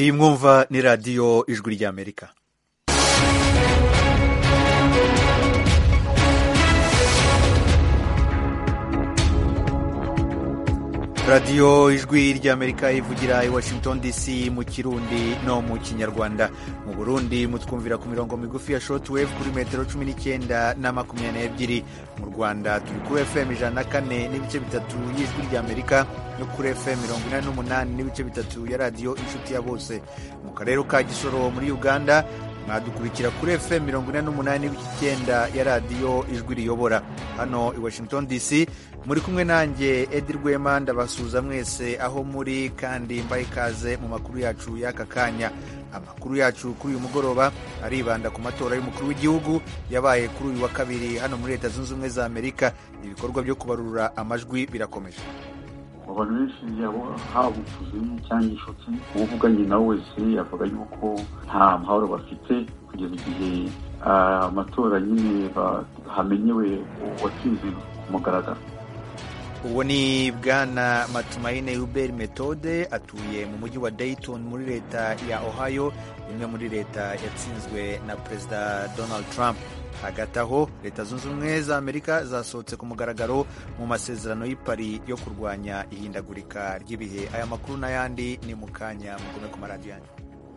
iyi mwumva ni radiyo ijwi ry'Amerika. radiyo ijwi ry'Amerika ivugira i Washington DC mu Kirundi no mu Kinyarwanda. Mu Burundi mutwumvira ku mirongo migufi ya shortwave kuri metero 19 na 22. Mu Rwanda turi kuri FM 104 n'ibice bitatu y'ijwi ry'Amerika no kuri FM 88 n'ibice bitatu ya radiyo inshuti ya bose. Mu karere ka Gisoro muri Uganda mwadukurikira kuri FM 88 n'ibice 9 ya radiyo ijwi riyobora. Hano i Washington DC muri kumwe nanjye Edi Rwema, ndabasuhuza mwese aho muri kandi mbaye ikaze mu makuru yacu y'aka kanya. Amakuru yacu kuri uyu mugoroba aribanda ku matora y'umukuru w'igihugu yabaye kuri uyu wa kabiri hano muri Leta Zunze Ubumwe za Amerika. Ibikorwa byo kubarura amajwi birakomeje. Abantu benshi yabo haba utuzi cyangwa inshuti uvuganye nawe wese avuga yuko nta mahoro bafite kugeza igihe amatora nyine hamenyewe uwatsinze ku mugaragaro. Uwo ni Bwana Matumaine Hubert Methode, atuye mu mujyi wa Dayton muri leta ya Ohio, imwe muri leta yatsinzwe na Perezida Donald Trump. Hagati aho Leta Zunze Ubumwe za Amerika zasohotse ku mugaragaro mu masezerano y'i Paris yo kurwanya ihindagurika ry'ibihe. Aya makuru n'ayandi ni mu kanya, mugume ku maradiyo yanyu.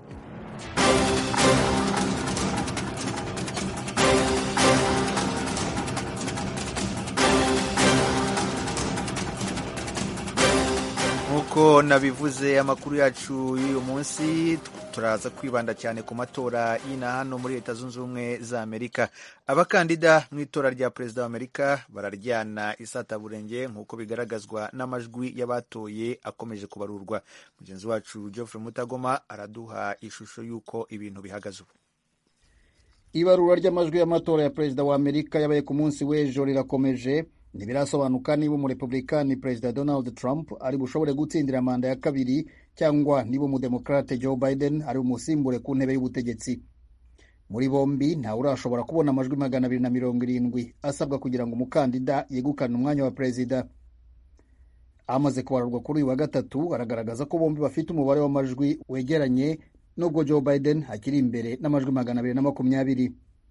Nkuko nabivuze, amakuru yacu y'uyu munsi turaza kwibanda cyane ku matora y'ina hano muri Leta Zunze Ubumwe za Amerika. Abakandida mu itora rya Perezida wa Amerika bararyana isataburenge nk'uko bigaragazwa n'amajwi y'abatoye akomeje kubarurwa. Mugenzi wacu Geoffrey Mutagoma araduha ishusho y'uko ibintu bihagaze ubu. Ibarura ry'amajwi y'amatora ya Perezida wa Amerika yabaye ku munsi w'ejo rirakomeje. Ntibirasobanuka niba umurepublikani Perezida Donald Trump ari bushobore gutsindira manda ya kabiri cyangwa niba umudemokrate Joe Biden ari umusimbure ku ntebe y'ubutegetsi. Muri bombi ntawe urashobora kubona amajwi 270 asabwa kugira ngo umukandida yegukane umwanya wa perezida. Amaze kubarurwa kuri uyu wa gatatu aragaragaza ko bombi bafite umubare w'amajwi wegeranye, nubwo Joe Biden akiri imbere n'amajwi 220.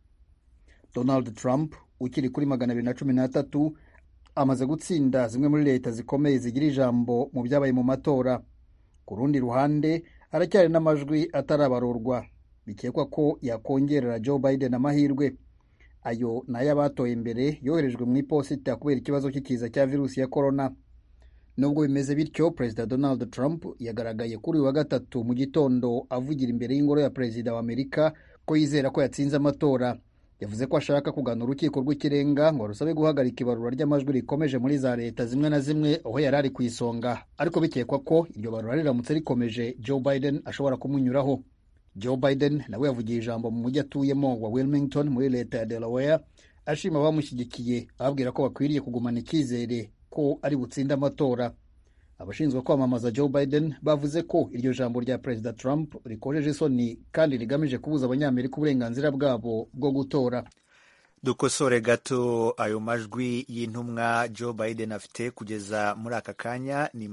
Donald Trump ukiri kuri 213 amaze gutsinda zimwe muri leta zikomeye zigira ijambo mu byabaye mu matora. Ku rundi ruhande haracyari n'amajwi atarabarurwa bikekwa ko yakongerera Joe Biden amahirwe. Ayo nayo abatoye imbere yoherejwe mu iposita kubera ikibazo cy'ikiza cya virusi ya corona. Nubwo bimeze bityo, Perezida Donald Trump yagaragaye kuri uyu wa gatatu mu gitondo avugira imbere y'ingoro ya Perezida wa Amerika ko yizera ko yatsinze amatora. Yavuze ko ashaka kugana urukiko rw'ikirenga ngo rusabe guhagarika ibarura ry'amajwi rikomeje muri za leta zimwe na zimwe aho yari ari ku isonga, ariko bikekwa ko iryo barura riramutse rikomeje Joe Biden ashobora kumunyuraho. Joe Biden nawe yavugiye ijambo mu mujyi atuyemo wa Wilmington muri leta ya Delaware, ashima abamushyigikiye ababwira ko bakwiriye kugumana icyizere ko ari butsinde amatora. Abashinzwe kwamamaza Joe Biden bavuze ko iryo jambo rya Perezida Trump rikojeje isoni kandi rigamije kubuza abanyamerika uburenganzira bwabo bwo gutora. Dukosore gato, ayo majwi y'intumwa Joe Biden afite kugeza muri aka kanya ni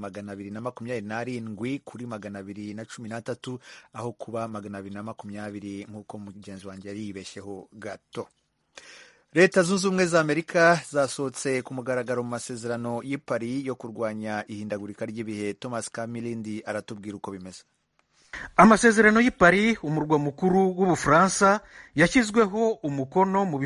227 kuri 213 aho kuba 220 nk'uko mugenzi wanjye yari yibeshyeho gato. Leta Zunze Ubumwe za Amerika zasohotse ku mugaragaro mu masezerano y'i Paris yo kurwanya ihindagurika ry'ibihe. Thomas Kamilindi aratubwira uko bimeze. Amasezerano y'i Paris, umurwa mukuru w'Ubufaransa, yashyizweho umukono mu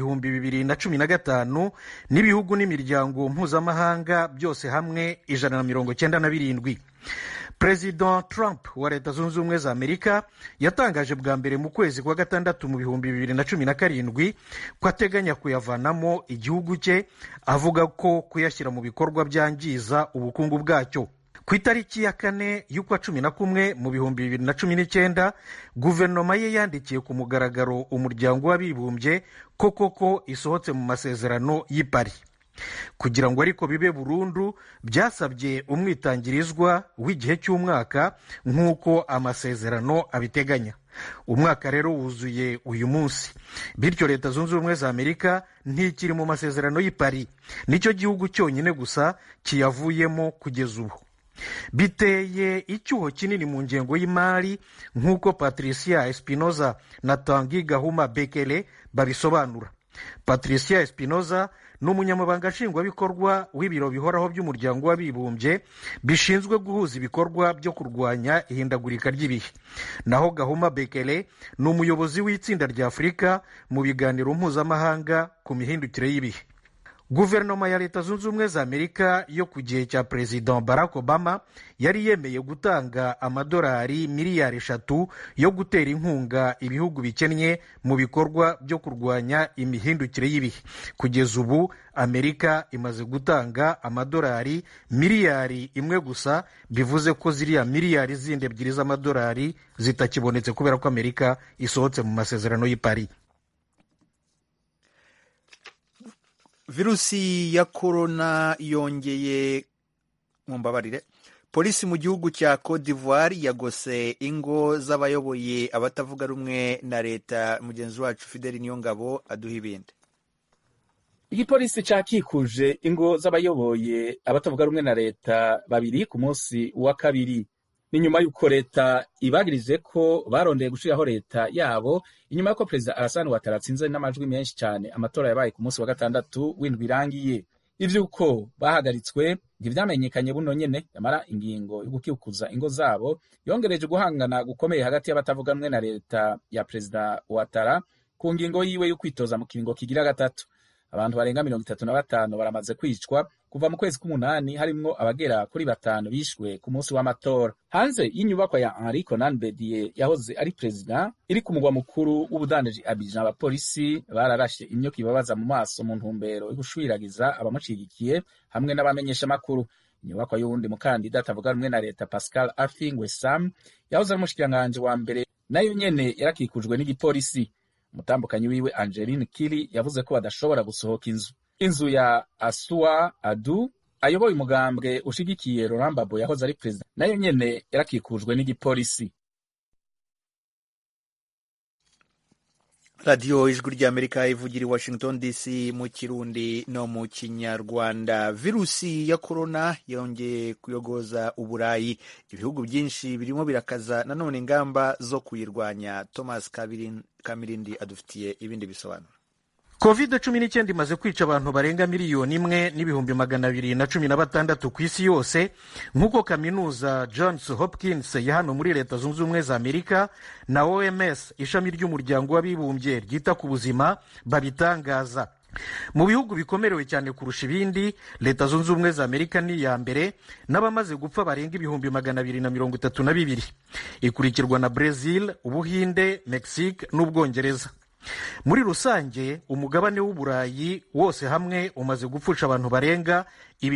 2015 n'ibihugu n'imiryango mpuzamahanga byose hamwe 197. Perezida Trump wa Leta Zunze Ubumwe za Amerika yatangaje bwa mbere mu kwezi kwa gatandatu mu 2017 ko ateganya kuyavanamo igihugu cye, avuga ko kuyashyira mu bikorwa byangiza ubukungu bwacyo. Ku itariki ya 4 y'ukwa 11 mu 2019 guverinoma ye yandikiye ku mugaragaro umuryango w'abibumbye ko koko isohotse mu masezerano y'i Paris. Kugira ngo ariko bibe burundu byasabye umwitangirizwa w'igihe cy'umwaka nk'uko amasezerano abiteganya. Umwaka rero wuzuye uyu munsi, bityo Leta Zunze Ubumwe za Amerika ntikiri mu masezerano y'i Paris. Nicyo gihugu cyonyine gusa kiyavuyemo kugeza ubu. biteye icyuho kinini mu ngengo y'imari nk'uko Patricia Espinoza na Tanguy Gahuma Bekele babisobanura. Patricia Espinoza ni umunyamabanga nshingwabikorwa w'ibiro bihoraho by'umuryango w'abibumbye bishinzwe guhuza ibikorwa byo kurwanya ihindagurika ry'ibihe, naho Gahuma Bekele ni umuyobozi w'itsinda rya Afurika mu biganiro mpuzamahanga ku mihindukire y'ibihe. Guverinoma ya Leta Zunze Ubumwe za Amerika yo ku gihe cya Perezida Barack Obama yari yemeye gutanga amadolari miliyari 3 yo gutera inkunga ibihugu bikennye mu bikorwa byo kurwanya imihindukire y'ibihe. Kugeza ubu Amerika imaze gutanga amadolari miliyari 1 gusa, bivuze ko ziriya miliyari zindi 2 z'amadolari zitakibonetse kubera ko Amerika isohotse mu masezerano y'i Paris. Virusi ya korona yongeye mumbabarire. Polisi mu gihugu cya Cote d'Ivoire yagose ingo z'abayoboye abatavuga rumwe na leta. Mugenzi wacu Fideli Niyongabo aduha ibindi. Igipolisi cakikuje ingo z'abayoboye abatavuga rumwe na leta babiri ku munsi wa kabiri. Ni nyuma y'uko leta ibagirije ko barondeye gushiraho leta yabo inyuma y'uko Perezida Alassane Ouattara atsinze n'amajwi menshi cyane amatora yabaye ku munsi wa gatandatu w'indwi irangiye. Ivyuko bahagaritswe ntivyamenyekanye buno nyene, yamara ingingo yo gukikuza ingo zabo yongereje guhangana gukomeye hagati y'abatavuga rumwe na leta ya Perezida Ouattara ku ngingo yiwe yo kwitoza mu kiringo kigira gatatu. Abantu barenga 35 baramaze kwicwa kuva mu kwezi k'umunani, harimwo abagera kuri 5 bishwe ku munsi w'amatora. Hanze y'inyubakwa ya Henri Konan Bedie yahoze ari perezida iri ku mugwa mukuru w'ubudandaji Abidjan, abapolisi bararashe imyuka ibabaza mu maso mu ntumbero yo gushwiragiza abamucigikiye hamwe n'abamenyesha makuru. Inyubakwa y'uwundi mukandida atavuga rumwe na leta Pascal Affi N'Guessan yahoze ari umushikiranganje wa mbere nayo nyene yarakikujwe n'igipolisi. Umutambukanyi wiwe Angeline Kili yavuze ko badashobora gusohoka inzu ya Asua Adu ayoboye umugambwe ushigikiye Laurent Gbagbo yahoze ari perezida nayo nyene yarakikujwe n'igipolisi. Radio Ijwi ry'Amerika ivugira i Washington DC mu Kirundi no mu Kinyarwanda. Virusi ya korona yongeye kuyogoza Uburayi. Ibihugu byinshi birimo birakaza nanone ingamba zo kuyirwanya. Thomas Kamirindi adufitiye ibindi bisobanuro. COVID-19 imaze kwica abantu barenga 1,216,000 ku isi yose, nk'uko kaminuza Johns Hopkins ya hano muri Leta Zunze Ubumwe za Amerika na OMS ishami ry'umuryango w'abibumbye ryita ku buzima babitangaza. Mu bihugu bikomerewe cyane kurusha ibindi, Leta Zunze Ubumwe za Amerika ni ya mbere n'abamaze gupfa barenga 232,000. Ikurikirwa na Brazil, Ubuhinde, Mexique n'Ubwongereza. Muri rusange umugabane w'Uburayi wose hamwe umaze gupfusha abantu barenga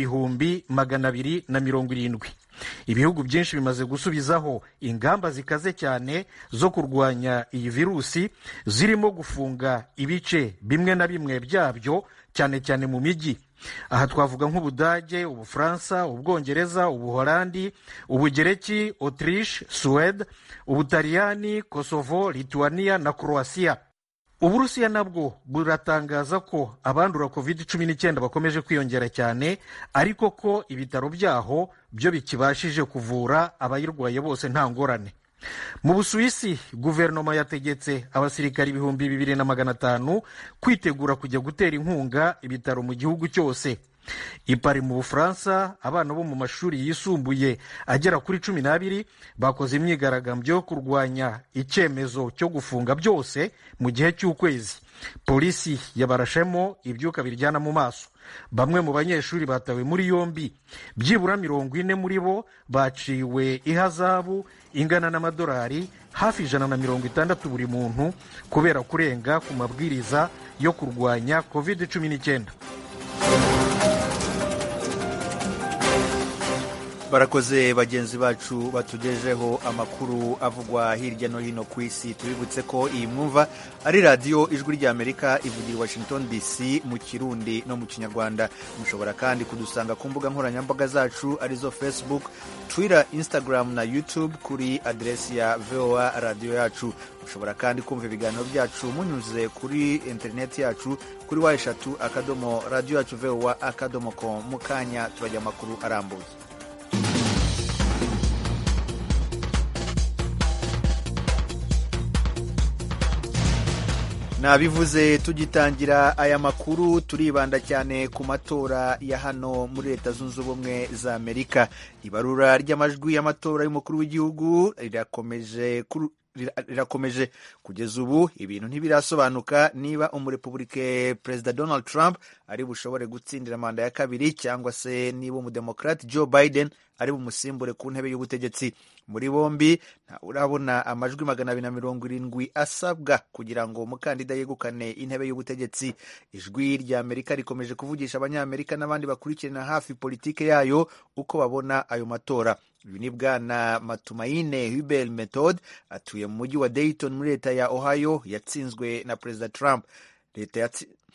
270,000. Ibihugu byinshi bimaze gusubizaho ingamba zikaze cyane zo kurwanya iyi virusi, zirimo gufunga ibice bimwe na bimwe byabyo cyane cyane mu mijyi. Aha twavuga nk'Ubudage, Ubufaransa, Ubwongereza, Ubuholandi, Ubugereki, Autriche, Suède, Ubutaliyani, Kosovo, Lithuania na Croatia. Uburusiya nabwo buratangaza ko abandura COVID-19 bakomeje kwiyongera cyane, ariko ko ibitaro byaho byo bikibashije kuvura abayirwaye bose nta ngorane. Mu Busuwisi, guverinoma yategetse abasirikari 2,500 kwitegura kujya gutera inkunga ibitaro mu gihugu cyose. I Paris mu Bufaransa, abana bo mu mashuri yisumbuye agera kuri 12 bakoze imyigaragambyo yo kurwanya icyemezo cyo gufunga byose mu gihe cy'ukwezi. Polisi yabarashemo ibyuka biryana mu maso. Bamwe mu banyeshuri batawe muri yombi, byibura 40 muri bo baciwe ihazabu ingana n'amadolari hafi 160 buri muntu kubera kurenga ku mabwiriza yo kurwanya COVID-19. Barakoze bagenzi bacu batugejeho amakuru avugwa hirya no hino ku isi. Tubibutse ko iyi mwumva ari Radio Ijwi ry'Amerika ivugira i Washington DC mu Kirundi no mu Kinyarwanda. Mushobora kandi kudusanga ku mbuga nkoranyambaga zacu arizo Facebook, Twitter, Instagram na YouTube kuri adresi ya VOA Radio yacu. Mushobora kandi kumva ibiganiro byacu munyuze kuri internet yacu kuri wa3.radio yacu VOA.com. Mukanya turajya amakuru arambuye. nabivuze tugitangira aya makuru turibanda cyane ku matora ya hano muri Leta Zunze Ubumwe za Amerika. Ibarura ry'amajwi y'amatora y'umukuru w'igihugu rirakomeje kugeza ubu ibintu ntibirasobanuka niba umurepublike Perezida Donald Trump ari bushobore gutsindira manda ya kabiri cyangwa se niba umudemokrate Joe Biden ari bumusimbure ku ntebe y'ubutegetsi. Muri bombi urabona amajwi 270 asabwa kugira ngo umukandida yegukane intebe y'ubutegetsi. Ijwi rya Amerika rikomeje kuvugisha abanyamerika n'abandi bakurikirana hafi politike yayo uko babona ayo matora. Uyu ni Bwana Matumaine Hubel Method, atuye mu mujyi wa Dayton muri leta ya Ohio, yatsinzwe na Perezida Trump. Leta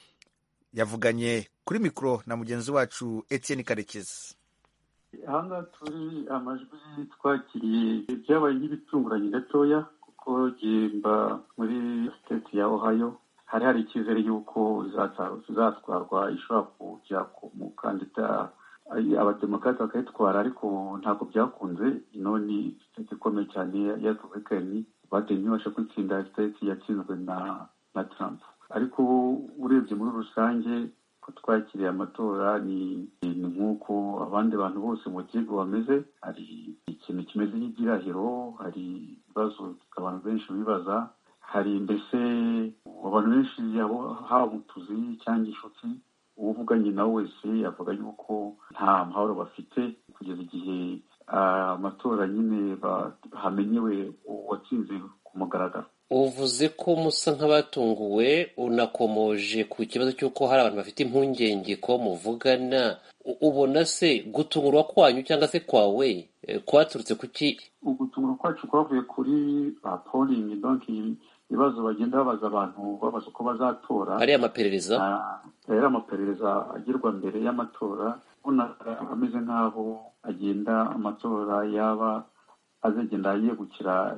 yavuganye kuri mikoro na mugenzi wacu Etienne Karekezi. Ahangaha turi amajwi twakiriye byabaye nk'ibitunguranye gatoya kuko gimba muri state ya Ohio hari icyizere y'uko izatwarwa ishobora kujya ku mukandida abademokrate bakayitwara, ariko ntabwo byakunze. None state ikomeye cyane ya Republican Biden ntibasha kwitsinda state yatsinzwe na Trump. Ariko urebye muri rusange ko twakiriye amatora ni nk'uko abandi bantu bose mu gihugu bameze. Hari ikintu kimeze nk'igirahiro, hari ibibazo abantu benshi bibaza, hari mbese abantu benshi haba utuzi cyangwa inshuti uvuganye nawe wese avuga yuko nta mahoro bafite kugeza igihe amatora nyine hamenyewe uwatsinze ku mugaragaro. Uvuze ko musa nk'abatunguwe, unakomoje ku kibazo cy'uko hari abantu bafite impungenge ko muvugana. Ubona se gutungurwa kwanyu cyangwa se kwawe kwaturutse kuki? Ugutungurwa kwacu kwavuye kuri polling, donc ibibazo bagenda babaza abantu babaza uko bazatora. Ari amaperereza? Ari amaperereza agirwa mbere y'amatora, ubona ameze nk'aho agenda amatora yaba azagenda yegukira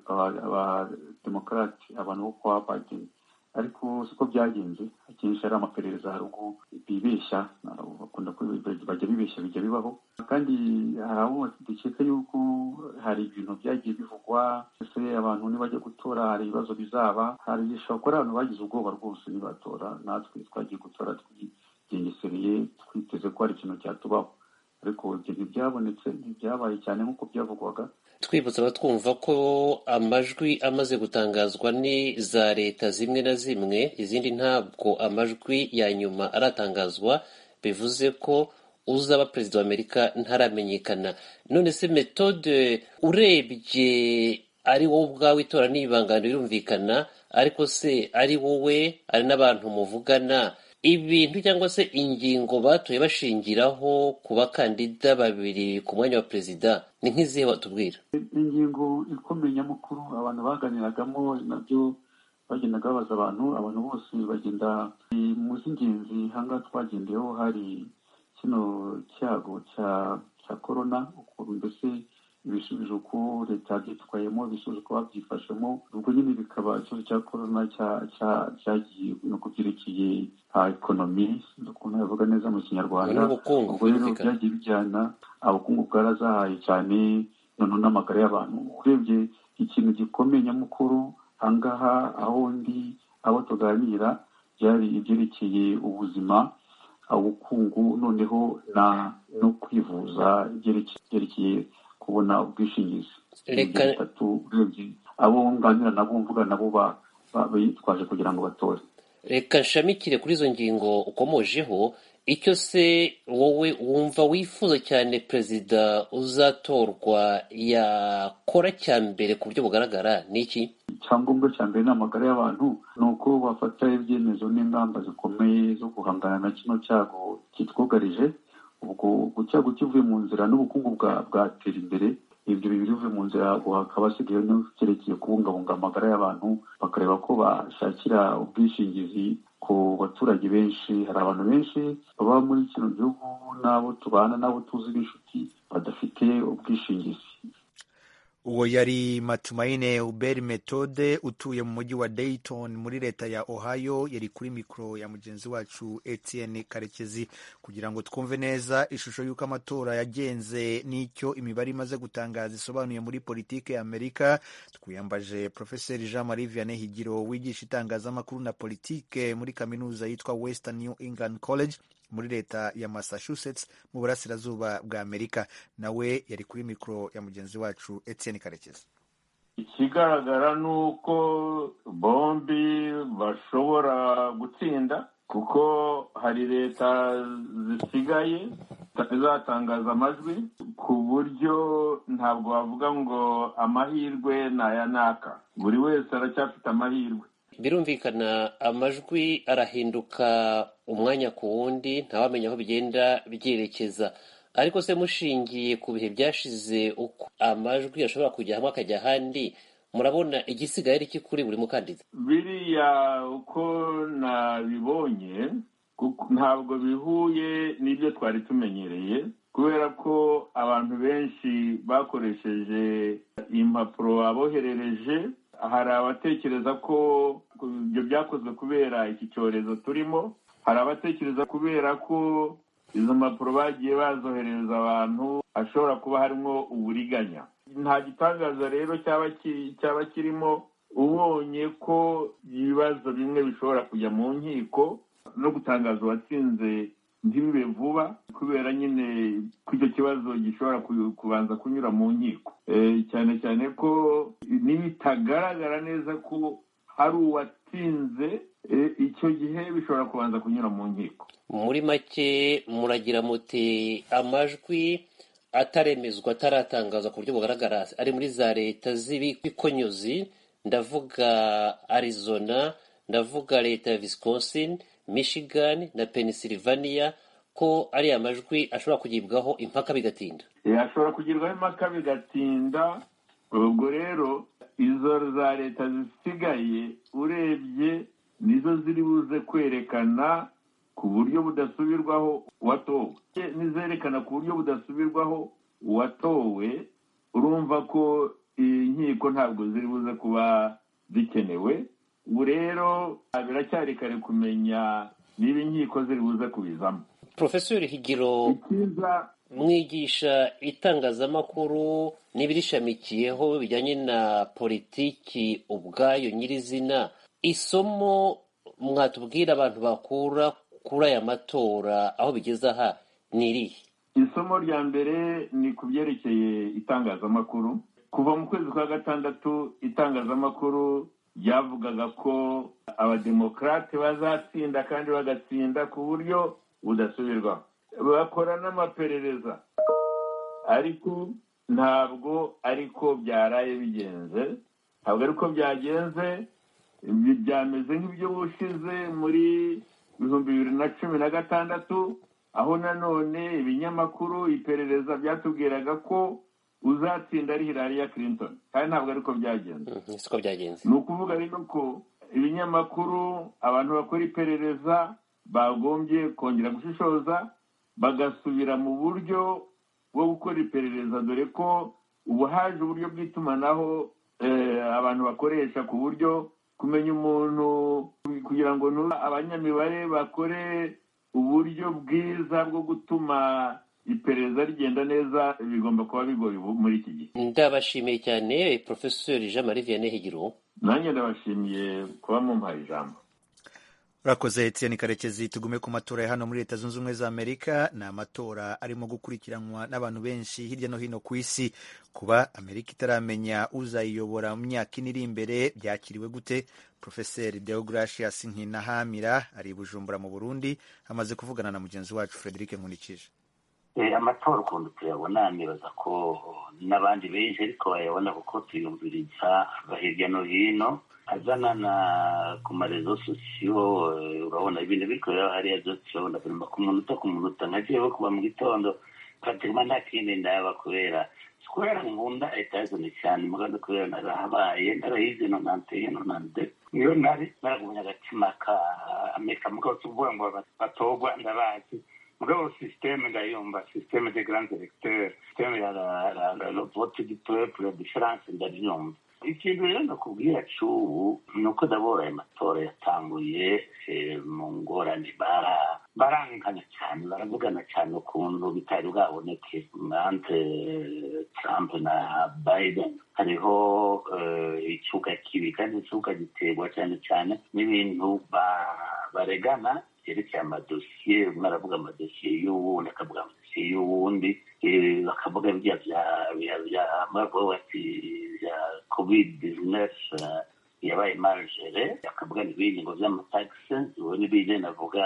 abademokrate abantu bo kwa Biden, ariko siko byagenze. Akenshi ari amaperereza hari ubwo bibeshya, bakunda bajya bibeshya bijya bibaho, kandi hari abo dukeka yuko hari ibintu byagiye bivugwa ese abantu nibajya gutora hari ibibazo bizaba, hari ishobora abantu bagize ubwoba rwose nibatora. Natwe twagiye gutora twigengesereye twiteze ko hari ikintu cyatubaho, ariko ibyo ntibyabonetse, ntibyabaye cyane nk'uko byavugwaga. Twibutsa abatwumva ko amajwi amaze gutangazwa ni za leta zimwe na zimwe, izindi ntabwo amajwi ya nyuma aratangazwa, bivuze ko uzaba perezida wa Amerika ntaramenyekana. None se Methode, urebye ari wowe ubwawe itora n'ibangano birumvikana, ariko se ari wowe ari n'abantu muvugana, ibintu cyangwa se ingingo batoye bashingiraho ku bakandida babiri ku mwanya wa perezida ni nk'izihe watubwira? Ingingo ikomeye nyamukuru abantu baganiragamo nabyo bagendaga babaza abantu bose bagenda mu z'ingenzi. Hanga twagendeyeho hari kino cyago cya corona, ukuntu mbese ibisubizo ko leta byitwayemo, ibisubizo ko babyifashemo, ubwo nyine bikaba ikibazo cya corona cyagiye no kubyerekeye ekonomi, ukuntu yavuga neza mu Kinyarwanda. Ubwo rero byagiye bijyana, ubukungu bwarazahaye cyane, none n'amagara y'abantu. Urebye ikintu gikomeye nyamukuru ahangaha aho ndi abo tuganira byari ibyerekeye ubuzima, ubukungu, noneho no kwivuza, byerekeye kubona ubwishingizi. Abo nganira nabo mvuga nabo bitwaje kugira ngo batore. Reka nshamikire kuri izo ngingo ukomojeho. Icyo se wowe wumva wifuza cyane perezida uzatorwa yakora cya mbere ku buryo bugaragara ni iki? Icyangombwa cya mbere ni amagara y'abantu, ni uko bafata ibyemezo n'ingamba zikomeye zo guhangana na kino cyago kitwugarije. Ubwo cyago kivuye mu nzira n'ubukungu bwatera imbere, ibyo bibiri bivuye mu nzira, hakaba hasigaye n'icyerekeye kubungabunga amagara y'abantu, bakareba ko bashakira ubwishingizi ku baturage benshi. Hari abantu benshi baba muri kino gihugu n'abo tubana n'abo tuzi b'inshuti badafite ubwishingizi. uwo yari Matumaine Hubert Methode utuye mu mujyi wa Dayton muri leta ya Ohio, yari kuri mikoro ya mugenzi wacu Etienne Karekezi kugira ngo twumve neza ishusho y'uko amatora yagenze n'icyo imibare imaze gutangaza isobanuye muri politike ya Amerika. Twiyambaje Professor Jean Marie Vianney Higiro wigisha itangazamakuru na politike muri kaminuza yitwa Western New England College muri leta ya Massachusetts mu burasirazuba bwa Amerika. Nawe yari kuri mikoro ya mugenzi wacu Etienne Karekezi. Ikigaragara nuko bombi bashobora gutsinda kuko hari leta zisigaye zatangaza amajwi ku buryo ntabwo bavuga ngo amahirwe naya naka, buri wese aracyafite amahirwe. Birumvikana amajwi arahinduka umwanya ku wundi, ntawamenya aho bigenda byerekeza. Ariko se mushingiye ku bihe byashize uko amajwi ashobora kujya hamwe akajya ahandi, murabona igisigaye ari kuri buri mukandida? Biriya uko nabibonye ntabwo bihuye n'ibyo twari tumenyereye, kubera ko abantu benshi bakoresheje impapuro aboherereje. Hari abatekereza ko ibyo byakozwe kubera iki cyorezo turimo, hari abatekereza kubera ko izo mpapuro bagiye bazohereza abantu hashobora kuba harimo uburiganya. Nta gitangaza rero cyaba kirimo, ubonye ko ibibazo bimwe bishobora kujya mu nkiko no gutangaza uwatsinze ntibibe vuba, kubera nyine ko icyo kibazo gishobora kubanza kunyura mu nkiko, cyane cyane ko nibitagaragara neza ko hari uwatsinze, icyo gihe bishobora kubanza kunyura mu nkiko. Muri make muragira muti amajwi ataremezwa ataratangazwa ku buryo bugaragara ari muri za leta z'ibikonyozi, ndavuga Arizona, ndavuga leta ya Wisconsin, Michigan na Pennsylvania, ko ari amajwi ashobora kugibwaho impaka bigatinda. Ashobora kugirwaho impaka bigatinda. Ubwo rero izo za leta zisigaye urebye nizo ziri buze kwerekana ku buryo budasubirwaho uwatowe. Nizerekana ku buryo budasubirwaho uwatowe, urumva ko inkiko ntabwo ziri buze kuba zikenewe. Ubu rero biracyari kare kumenya niba inkiko ziri buze kubizamo. Professor Higiro, mwigisha itangazamakuru n'ibirishamikiyeho bijyanye na politiki ubwayo nyirizina, isomo mwatubwira abantu bakura kuri aya matora aho bigeze aha ni irihe? Isomo rya mbere ni ku byerekeye itangazamakuru. Kuva mu kwezi kwa gatandatu itangazamakuru ryavugaga ko abademokrate bazatsinda kandi bagatsinda ku buryo budasubirwaho. Bakora n'amaperereza, ariko ntabwo ariko byaraye bigenze, ntabwo ariko byagenze. Byameze nk'ibyo bushize muri 2016, aho nanone ibinyamakuru iperereza byatubwiraga ko uzatsinda ari Hillary Clinton, kandi ntabwo ariko byagenze. Siko byagenze. Ni ukuvuga rero ko ibinyamakuru, abantu bakora iperereza bagombye kongera gushishoza, bagasubira mu buryo bwo gukora iperereza, dore ko ubu haje uburyo bw'itumanaho abantu bakoresha ku buryo kumenya umuntu, kugira ngo abanyamibare bakore uburyo bwiza bwo gutuma iperereza rigenda neza, bigomba kuba bigoye muri iki gihe. Ndabashimiye cyane Professor Jean Marie Vianney Higiro. Nanjye ndabashimiye kuba mumpaye ijambo. Urakoze Etienne Karekezi. Tugume ku matora ya hano muri Leta Zunze Ubumwe za Amerika. Ni amatora arimo gukurikiranwa n'abantu benshi hirya no hino ku isi. Kuba Amerika itaramenya uzayiyobora mu myaka iri imbere byakiriwe gute? Professor Deogracias Nkinahamira ari i Bujumbura mu Burundi, amaze kuvugana na mugenzi wacu Frederic Nkulikije. Amatora ukuntu tuyabona, nibaza ko n'abandi benshi ariko bayabona kuko tuyumviriza hirya no hino, azanana ku marezo sosiyo. Urabona ibintu bikorera hariya byose, urabona birimo ku munota nka jewe kuba mu gitondo pratikima nta kindi ndaba, kubera nkunda Etats-Unis cyane, muganda kubera narahabaye, narahize nonante niyo nari naragumya agatima ka Amerika, mugabo tuvuga ngo batogwa ndabazi mugabo système ngayumva système des grands électeurs système ya le vote du peuple la différence ndabyumva ikintu rero nakubwira cy'ubu ni uko ndabona ayo matora yatanguye mu ngorane barankana cyane baravugana cyane ukuntu bitari bwaboneke entre Trump na Biden hariho icyuka kibi kandi icyuka giterwa cyane cyane n'ibintu baregana yerekeye amadosiye umwe aravuga amadosiye y'uwundi akavuga amadosiye y'uwundi bakavuga bya bavuga bati bya covid-19 yabaye margere akavuga n'ibindi ngo by'amatagisi ubu n'ibindi navuga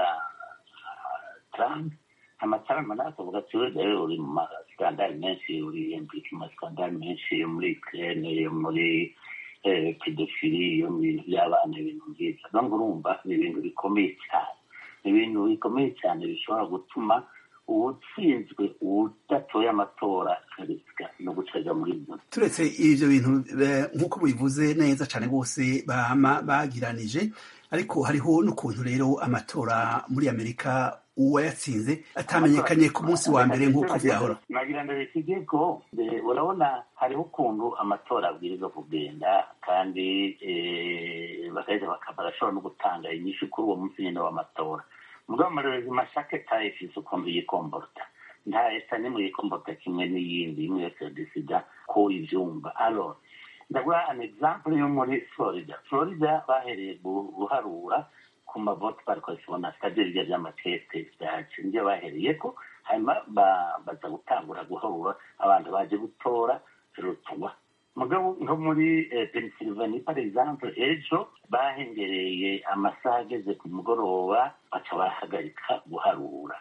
Trump amatarama nakavuga ati we rero uri mu maskandali menshi uri implike mu maskandali menshi yo muri Ukraine yo muri pedofili yo mu bintu by'abana ibintu nk'ibyo donc urumva ni ibintu bikomeye cyane ibintu bikomeye cyane bishobora gutuma uwutsinzwe udatoye amatora akarisika no gucaja muri byo. Turetse ivyo bintu nk'uko bivuze neza cyane rwose bagiranije, ariko hariho n'ukuntu rero amatora muri Amerika uwayatsinze atamenyekanye ku munsi wa mbere nk'uko vyahora. Nagira ndabikige ko urabona hariho ukuntu amatora abwirizwa kugenda kandi bakaheza barashobora no gutanga inyishu kuri uwo munsi nyine w'amatora. Mugabo amarorezi mashake tayifise ukuntu yikomborta nta esa nimwe yikomborta kimwe n'iyindi imwe yose decida ko ivyumva. Alors ndaguha an example yo muri Florida bahereye guharura ku mavote bariko sibona stadire vy'amateste vyaje nje bahereyeko hanyuma baza gutangura guharura abantu baje gutora rutuwa. Mugabo nko muri Pennsylvania par exemple ejo bahengereye amasaha ageze ku mugoroba baca bahagarika guharura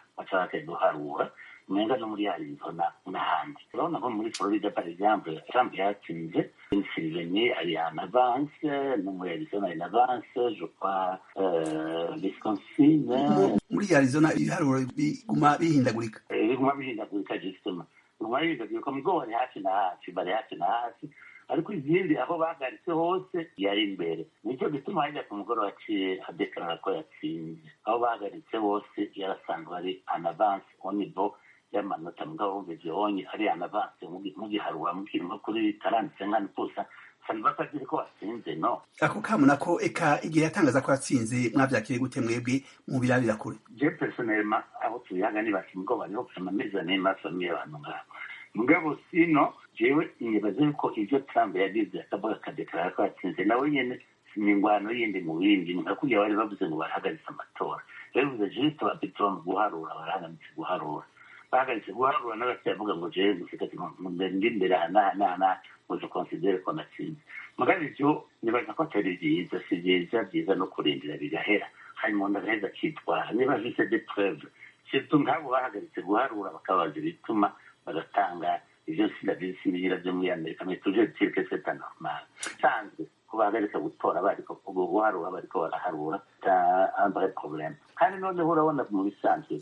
umenga no muri Arizona n'ahandi. Urabona ko muri Florida par exemple Trump yatsinze, Pennsylvania ari en avance, no muri Arizona ari en avance, je crois Wisconsin. Muri Arizona ibiharuro biguma bihindagurika justement bihindagurika mugabo ari hafi na hafi ariko izindi aho bagaritse hose yari imbere. Nicyo gituma hajya ku mugoroba aciye adekarara ko yatsinze. Aho bagaritse hose yarasanzwe ari en avance au niveau y'amanota mugabo wumvise onye ari en avance mugiharura mukirimo kuri 45% sanba kagira ko watsinze no. Ako kamuna ko eka igihe yatangaza ko yatsinze mwavyakire gute mwebwe mu birabira kure? Je personnellement aho tuyaga ni bakimgo bariho kusema meza nema famille abantu ngabo. Mugabo sino jewe nibaze ko ivyo Trump yagize akavuga akadekarara ko yatsinze nawe nyene n'ingwano yindi mu bindi nkakuye bari bavuze ngo barahagaritse amatora. Yavuze juste bapitom guharura barahagaritse guharura. Bahagaritse guharura n'abacyavuga ngo jewe gufika ndindira na muzo considere ko natsinze. Mugabo ivyo nibaza ko atari byiza si byiza no kurindira bigahera. Hanyuma ndaheza kitwara niba vise de preuve. Surtout nk'abo bahagaritse guharura bakabaza bituma bagatanga ivyo sinabisi bigira byo muri Amerika mais toujours dire que c'est normal. Sanzwe kubahagarika gutora bariko guharura bariko baraharura un vrai problème. Kandi noneho urabona mu bisanzwe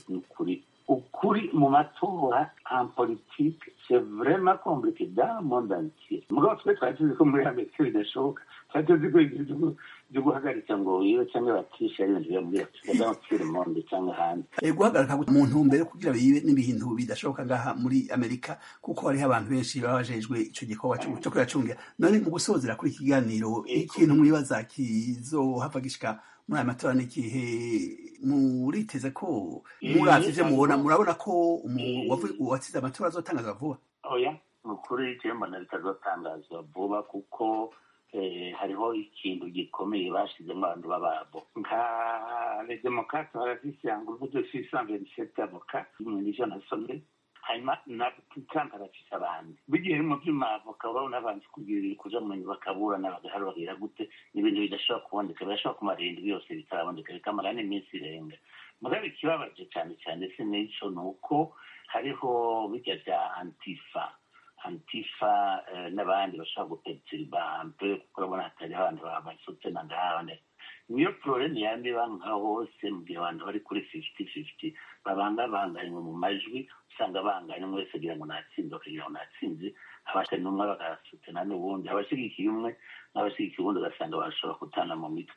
ukuri mu matora en politique c'est vraiment compliqué dans le monde entier. Mugabo twe twatuzi ko muri Amerika bidashoboka twatuzi ko ibyo guhagarika ngo iyo cyangwa batisha ari ibintu muri Afrika dans le monde cyangwa hanze. Guhagarika mu ntumbero kugira bibe n'ibintu bidashoboka ngaha muri Amerika kuko hariho abantu benshi babajejwe ico gikorwa cyo kuyacungira. None mu gusozera kuri ikiganiro ikintu mwibaza kizohava gishika muri aya matora n'ikihe muriteze ko muravye mubona murabona ko uwatsinze amatora azotangazwa vuba? Oya ukuri cyembona bitazotangazwa vuba kuko hariho ikintu gikomeye bashizemo abantu bababo nka les démocrates barafise yanguvu de 627 avocats n'ivyo nasomye hanyuma na Trump arafise abantu bigiye mu by'amavoka urabona abantu kuja mu bakabura n'abagaharurira gute n'ibintu bidashobora kuboneka birashobora kumara ibintu byose bitaraboneka bikamara n'iminsi irenga. Mugabo ikibabaje cyane se nico nuko hariho bijya bya Antifa n'abandi bashobora guperturba ampe kuko urabona hatari abantu babasutse na ngabane. Niyo problème yandi banga hose mu gihe abantu bari kuri 50-50 banganye mu majwi usanga banganye mwese kugira ngo natsinze kugira ngo natsinze abashaka n'umwe bagasutana n'ubundi abashigikiye umwe n'abashigikiye ubundi ugasanga bashobora kutana mu mitwe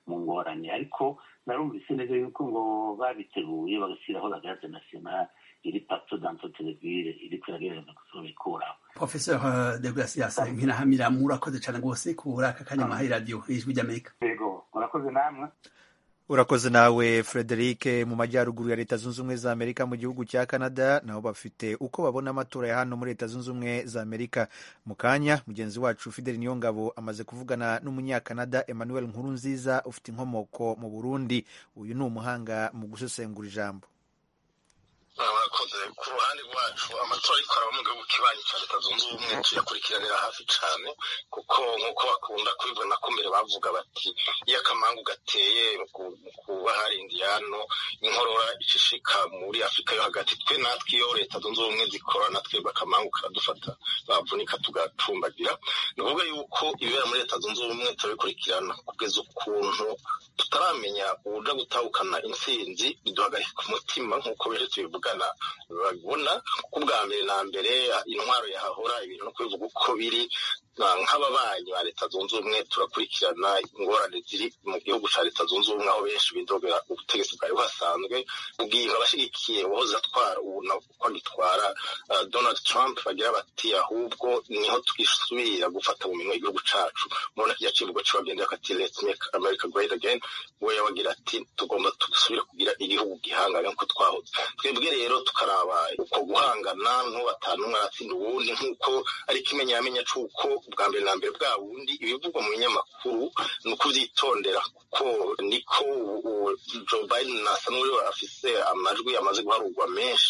mu ngorane. Ariko narumvise neza yuko ngo babiteguye bagashyiraho la garde nationale iri partout dans toute la ville iri kwiragereza kuzobikuraho. Professeur de Gracias Nkinahamira, murakoze cyane rwose kubura aka kanya maha radio Ijwi ry'Amerika. Yego, murakoze namwe. Urakoze nawe Frederic. Mu majyaruguru ya Leta Zunze Ubumwe za Amerika mu gihugu cya Canada nabo bafite uko babona amatora ya hano muri Leta Zunze Ubumwe za Amerika. Mu kanya mugenzi wacu Fidel Niyongabo amaze kuvugana n'umunyakanada Emmanuel Nkurunziza ufite inkomoko mu Burundi. Uyu ni umuhanga mu gusesengura ijambo. Murakoze. Ku ruhande rwacu amatora ariko araba mu gihugu kibanyi cya Leta Zunze Ubumwe tuyakurikiranira hafi cyane, kuko nk'uko bakunda kubibona ko mbere bavuga bati iyo akamangu gateye kuba hari indiyano inkorora icishika muri Afurika yo hagati, twe natwe iyo Leta Zunze Ubumwe zikora natwe akamangu karadufata bavunika tugacumbagira. Ni ukuvuga yuko ibibera muri Leta Zunze Ubumwe turabikurikirana kugeza ukuntu tutaramenya uburyo gutahukana intsinzi biduhagarika ku mutima nk'uko benshi tubivugana babibona. Kuko ubwa mbere na mbere intwaro yahahora ibintu no kubivuga uko biri. Nk'ababanyi ba Leta Zunze Ubumwe turakurikirana ingorane ziri mu gihugu cya Leta Zunze Ubumwe, aho benshi bidogera ubutegetsi bwari buhasanzwe ubwinga abashyigikiye uwahoze atwara ubu uko agitwara Donald Trump bagira bati ahubwo niho twisubira gufata mu minwe igihugu cacu. Mubona kirya kivugo cy'abagendera ati let's make America great again, we yabagira ati tugomba dusubire kugira igihugu gihangana nk'uko twahoze. Twebwe rero tukaraba uko guhangana n'ubatanu umwe aratsinda uwundi, nk'uko ari ikimenyamenya c'uko ubwa mbere na mbere bwa bundi ibivugwa mu binyamakuru ni ukubyitondera, kuko niko Joe Biden asa n'uriwe afise amajwi amaze guharurwa menshi,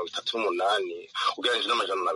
38 ugereranyije n'amajana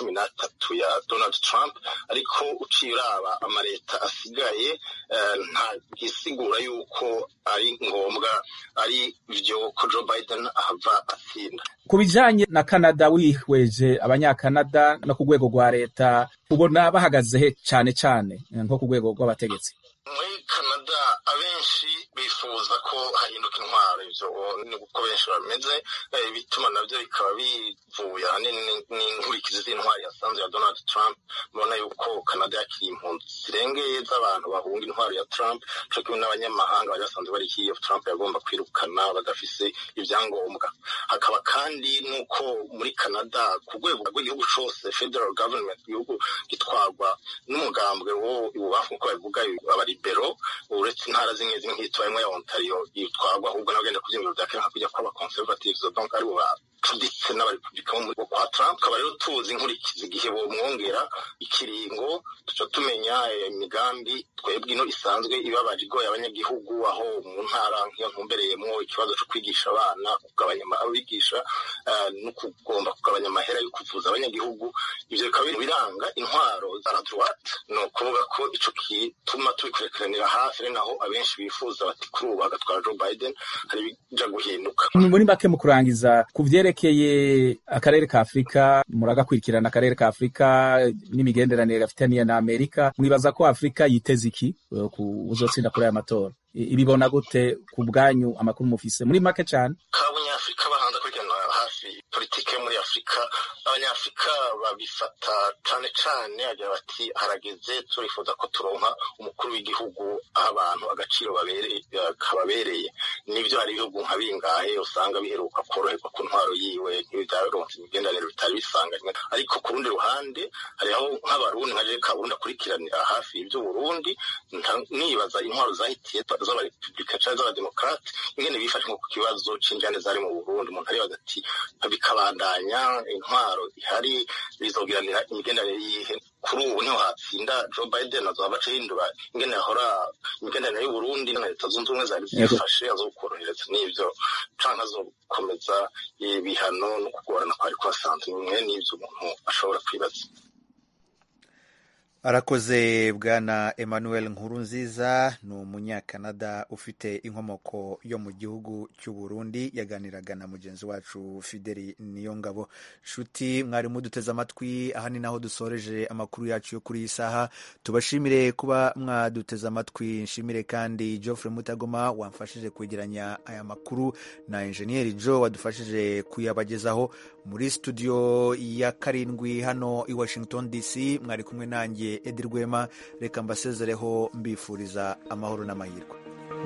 213 ya Donald Trump. Ariko uciye uraba amaleta asigaye nta gisigura yuko ari ngombwa ari byo ko Joe Biden ahava atsinda. Ku bijanye na Canada, wihweje abanyakanada no ku rwego rwa leta ubona bahagaze he cyane cyane nko ku rwego rw'abategetsi? Muri Canada abenshi bifuza ko hahinduka intwaro, ivyo ni uko benshi bameze, bituma navyo bikaba bivuye ahanini n'inkurikizi z'intwari yasanzwe ya Donald Trump. Mubona yuko Canada yakiriye impunzi zirengeye z'abantu bahunga intwaro ya Trump, co kimwe n'abanyamahanga bari basanzwe bari hiyo Trump yagomba kwirukana badafise ibyangombwa. Hakaba kandi nuko muri Canada ku rwego rw'igihugu cose federal government, igihugu gitwarwa n'umugambwe wo ibubafu uko bavuga abalibero, uretse intara zimwe zimwe nk'itwayemo ya Ontario yitwarwa ahubwo n'abagenda kuvyimiro vya kera kujya kw'aba conservatives, donc ari baditse n'abarepublicain bo kwa Trump. Kaba rero tuzi inkurikizi igihe bomwongera ikiringo, tuca tumenya imigambi twebwe ino isanzwe ibabaje igoye abanyagihugu, aho mu ntara nk'iyo ntumbereyemwo ikibazo cyo kwigisha abana, kugabanya abigisha no kugomba kugabanya amahera yo kuvuza abanyagihugu. Ivyo bikaba biranga intwaro za la droite, no kuvuga ko ico kituma tubikurekeranira hafi, ari naho abenshi bifuza bati kuri ubu hagatwara Joe Biden hari bija guhinduka. Muri make mu kurangiza ku vyerekeye akarere ka Afrika, muragakurikirana akarere ka Afrika n'imigenderanire gafitaniye na Amerika, mwibaza ko Afrika yiteze iki uzotsinda kuri aya matora? Ibibona gute ku bwanyu, amakuru mufise muri make cyane? Abanyafrika bahanza kurikirana hafi politike muri Afrika. Abanyafrika babifata cane cane agira bati harageze turifuza ko turonka umukuru w'igihugu aho abantu agaciro kababereye. Nivyo hari ibihugu nka bingahe usanga biheruka koroherwa ku ntwaro yiwe nk'ibyaronse imigenderanire bitari bisanganywe. Ariko ku rundi ruhande hariho nk'abarundi nka Jean Kaburundi akurikiranira hafi ivy'u Burundi, nibaza intwaro zahitiye z'abarepublika canke z'abademokrate ingene bifashe ku kibazo c'injane zari mu Burundi. Umuntu aribaza ati bikabandanya intwaro ihari bizogiranira imigenderanire yihe? Kuri ubu niho hatsinda Joe Biden azoba acahindura ingene yahora imigenderanire y'u Burundi na Leta Zunze Ubumwe zari zifashe, azokorohereza n'ivyo canke azokomeza ibihano no kugorana kwari kwasanzwe. Nimwe n'ivyo umuntu ashobora kwibaza. Arakoze Bwana Emmanuel Nkurunziza, ni umunyakanada ufite inkomoko yo mu gihugu cy'u Burundi, yaganiraga na mugenzi wacu Fidel Niyongabo. Shuti mwari muduteze amatwi, aha ni naho dusoreje amakuru yacu yo kuri iyi saha. Tubashimire kuba mwaduteze amatwi, nshimire kandi Geoffrey Mutagoma wamfashije kwegeranya aya makuru na Engineer Joe wadufashije kuyabagezaho. Muri studio ya 7 hano i Washington DC mwari kumwe nanjye Edi Rwema. Reka mbasezereho mbifuriza amahoro n'amahirwe.